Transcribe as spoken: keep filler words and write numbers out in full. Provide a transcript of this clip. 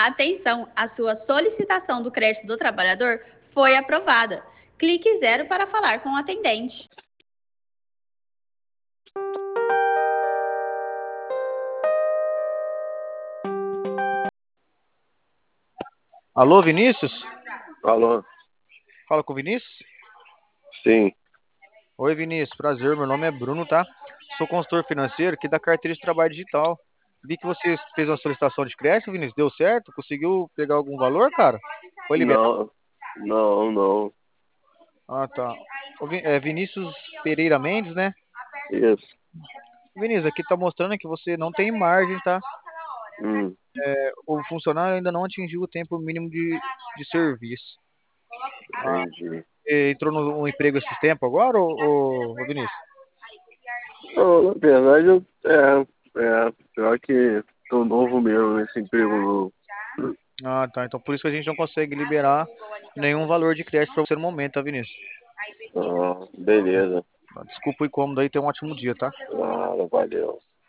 Atenção, a sua solicitação do crédito do trabalhador foi aprovada. Clique zero para falar com o atendente. Alô, Vinícius? Alô? Fala com o Vinícius? Sim. Oi, Vinícius. Prazer, meu nome é Bruno, tá? Sou consultor financeiro aqui da carteira de trabalho digital. Vi que você fez uma solicitação de crédito, Vinícius. Deu certo? Conseguiu pegar algum valor, cara? Foi liberado? Não, não, não. Ah, tá. O Vi- é Vinícius Pereira Mendes, né? Isso. Vinícius, aqui tá mostrando que você não tem margem, tá? Hum, O funcionário ainda não atingiu o tempo mínimo de, de serviço. Ah, entendi. você entrou no no emprego esses tempos agora, ô, ô, ô Vinícius? Não, na verdade, eu, é, é, pior que tô novo mesmo nesse emprego novo. Ah, tá. Então por isso que a gente não consegue liberar nenhum valor de crédito para você no momento, tá, Vinícius? Ah, beleza. Desculpa o incômodo aí, tenha um ótimo dia, tá? Ah, valeu.